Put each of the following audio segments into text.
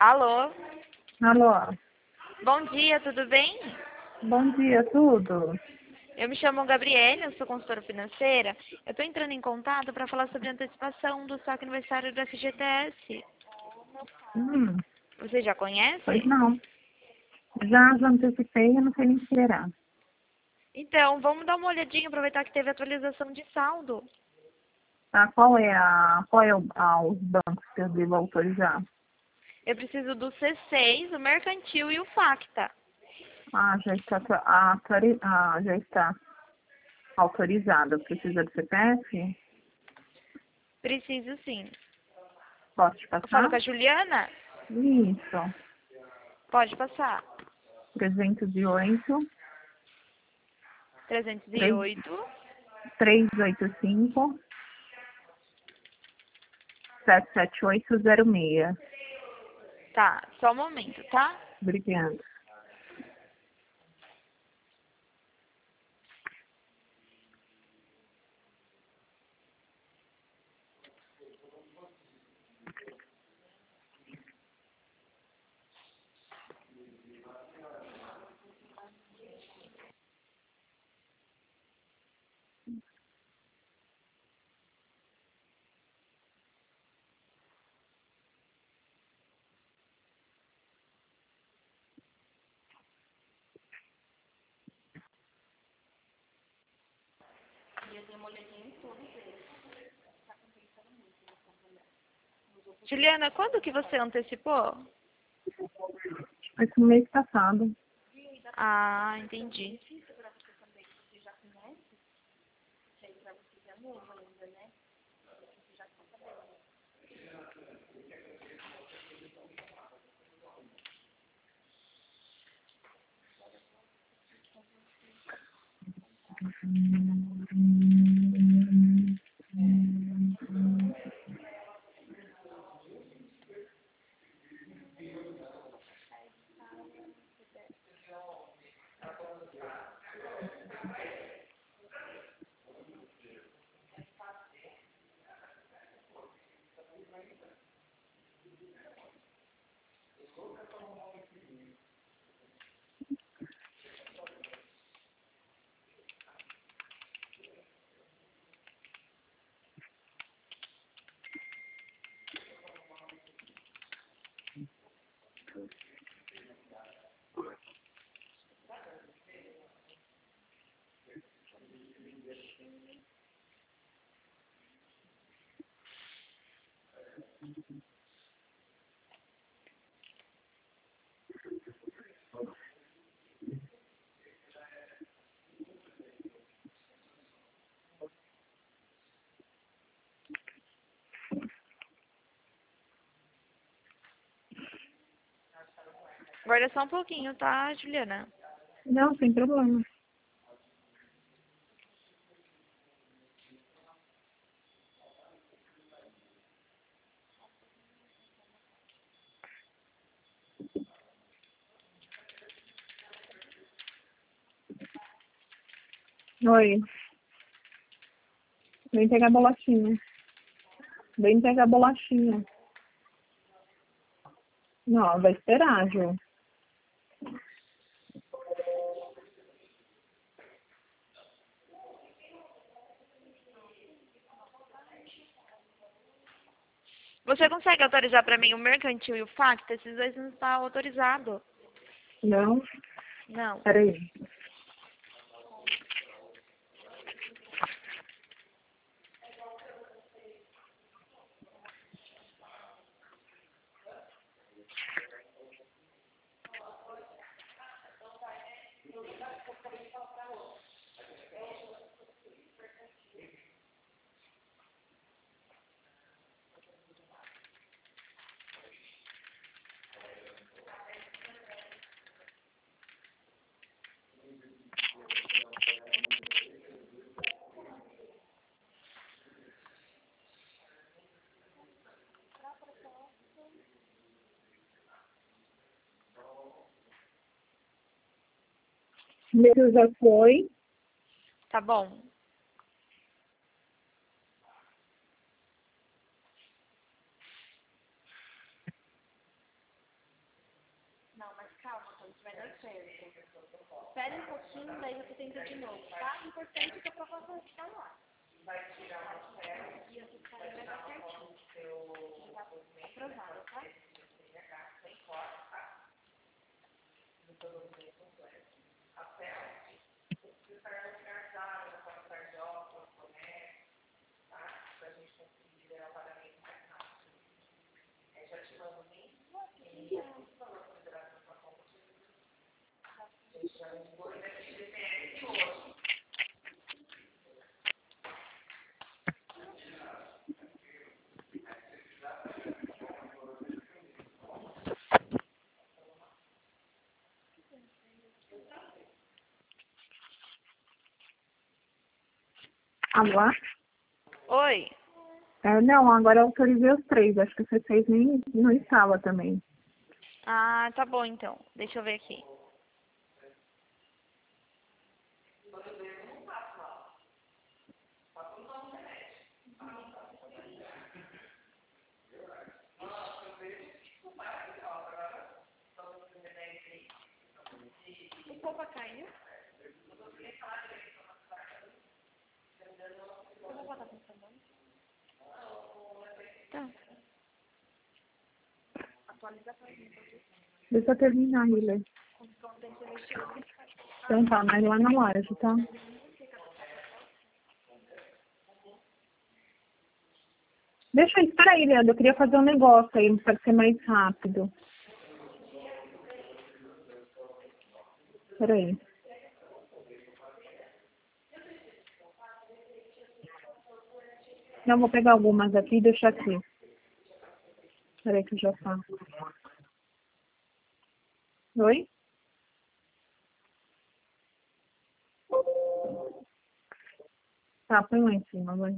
Alô? Alô, Bom dia, tudo bem? bom dia, tudo? Eu me chamo Gabriela, eu sou consultora financeira. Eu estou entrando em contato para falar sobre a antecipação do saque aniversário do FGTS. Hum, Você já pois conhece? não. Já antecipei, eu não sei nem esperar. Então, vamos dar uma olhadinha, aproveitar que teve atualização de saldo. Tá, os bancos que eu devo autorizar? Eu preciso do C6, o mercantil e o Facta. Já está autorizado. Precisa do CPF? Preciso sim. Posso te Eu falo passar? com a Juliana? Isso. Pode passar. 308 3, 308. 385 77806. Tá, só um momento, tá? Obrigada. Juliana, quando que você antecipou? Esse mês passado. Ah, entendi. Guarda só um pouquinho, tá, Juliana? Não, sem problema. Oi, vem pegar a bolachinha. Vem pegar a bolachinha. Não, vai esperar, Ju. Você consegue autorizar pra mim o mercantil e o Facta? Esses dois não estão autorizados. Não, Não. peraí. Primeiro já foi. Tá bom. vai dar certo. Espere um pouquinho, daí você tenta de novo, tá? O importante é que a proposta está lá. Vai tirar uma fé e a sua vai dar certinho. Tá aprovado, tá? Alô? Oi. Não, agora eu autorizei os 3. Acho que o C6 nem não estava também. Ah, tá bom então. Deixa eu ver aqui. O Copa caiu? Eu vou botar com sabão. Tá. Atualizar para mim. Deixa eu terminar, Hiller. Então tá, mas lá não age, tá? Espera aí, Leandro. Eu queria fazer um negócio aí, para ser mais rápido. Espera aí. Não, vou pegar algumas aqui e deixar aqui. Espera aí que eu já faço. Oi? Tá, põe lá em cima, vai.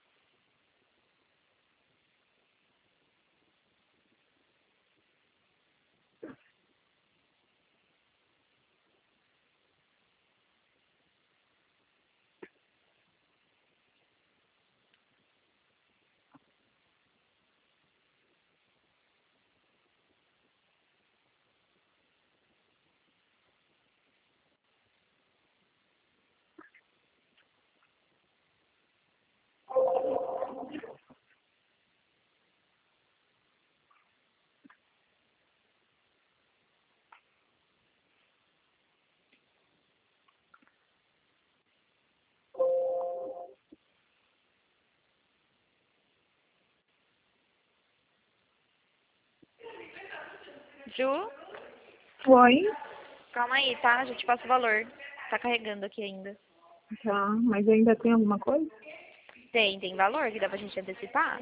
Ju? Oi? Calma aí, tá? Já te passo o valor. Tá carregando aqui ainda. Tá, mas ainda tem alguma coisa? Tem valor que dá pra gente antecipar?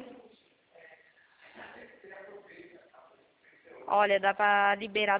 Olha, dá pra liberar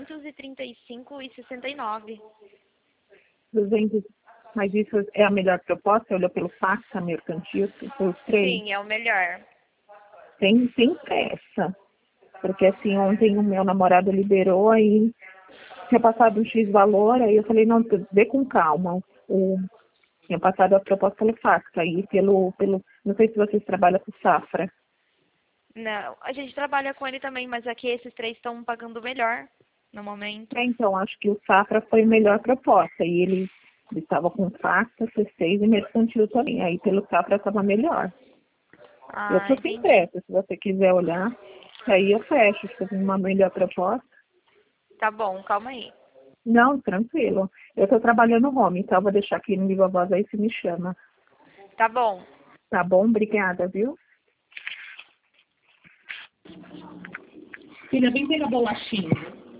235,69. 200. Mas isso é a melhor proposta? Você olhou pelo fax, a mercantil, pelos 3? Sim, é o melhor. Tem pressa. Porque assim, ontem o meu namorado liberou, aí tinha passado um X valor, aí eu falei, não, vê com calma. Tinha passado a proposta pelo fax, aí não sei se vocês trabalham com Safra. Não, a gente trabalha com ele também, mas aqui esses 3 estão pagando melhor no momento. Então, acho que o Safra foi a melhor proposta, e ele estava com fax, C6 e mercantil também, aí pelo Safra estava melhor. Eu Ah, estou sem entendi. pressa, se você quiser olhar, aí eu fecho, se for uma melhor proposta. Tá bom, calma aí. Não, tranquilo. Eu estou trabalhando home, então eu vou deixar aqui no Viva Voz aí, se me chama. Tá bom. Tá bom? Obrigada, viu? Filha, vem pegar bolachinha.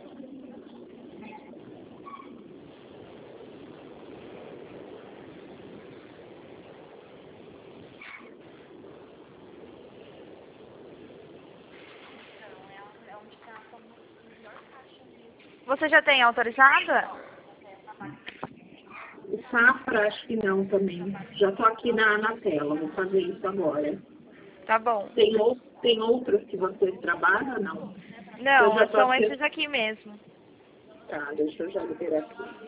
Você já tem autorizada? O Safra, acho que não também. Já estou aqui na tela, vou fazer isso agora. Tá bom. Tem outros que vocês trabalham ou não? Eu já Não, estou são aqui. esses aqui mesmo. Tá, deixa eu já liberar aqui.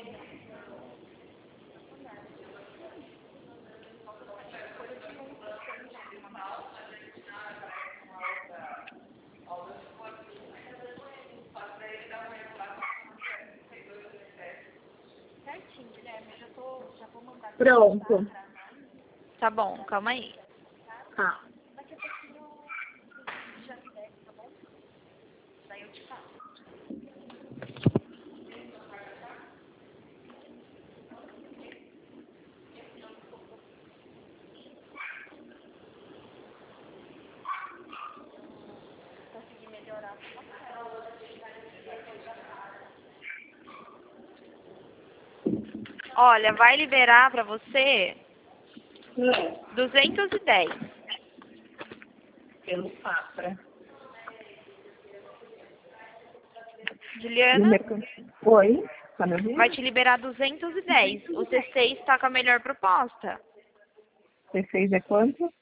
Pronto. Tá bom, calma aí. Tá. Daqui a pouquinho já desce, tá bom? Daí eu te falo. Consegui melhorar. Olha, vai liberar pra você 210. Pelo Safra. E o Juliana, mercantil? Oi? Tá me ouvindo? vai te liberar 210. O C6 tá com a melhor proposta. C6 é quanto?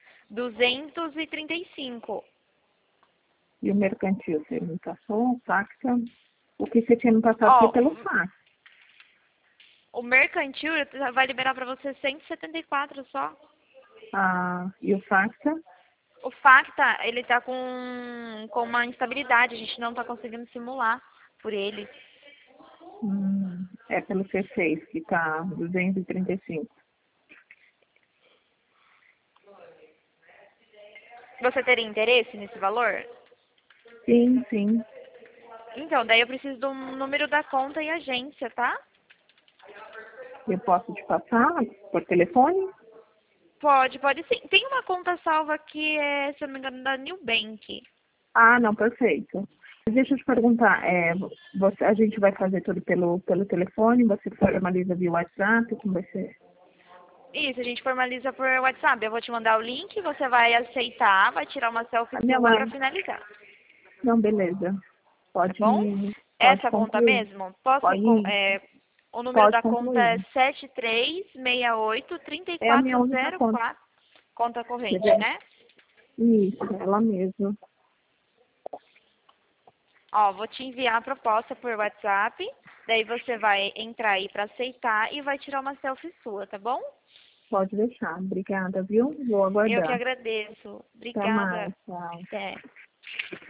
235. E o mercantil? Permutação, taxa. O que você tinha no passado Ó, foi pelo fax. o mercantil vai liberar pra você 174 só. Ah, e o faxa? O Facta, ele tá com uma instabilidade, a gente não tá conseguindo simular por ele. É pelo C6 que tá 235. Você teria interesse nesse valor? Sim, sim. Então, daí eu preciso do número da conta e agência, tá? Eu posso te passar por telefone? Pode sim. Tem uma conta salva aqui, se eu não me engano, da New Bank. Ah, não, perfeito. Deixa eu te perguntar, a gente vai fazer tudo pelo telefone, você formaliza via WhatsApp, como vai ser? Isso, a gente formaliza por WhatsApp. Eu vou te mandar o link, você vai aceitar, vai tirar uma selfie A minha sua mãe. pra finalizar, Não, beleza. tá bom? Pode Essa conta concluir. mesmo? Posso, Pode, o número pode da conta é concluir. 7368 É a minha única conta. 3404. Conta corrente, Entendeu? né? Isso, ela mesma. Ó, vou te enviar a proposta por WhatsApp. Daí você vai entrar aí pra aceitar e vai tirar uma selfie sua, tá bom? Pode deixar. Obrigada, viu? Vou Eu que aguardar. agradeço. Até mais. Obrigada. Tchau. Até.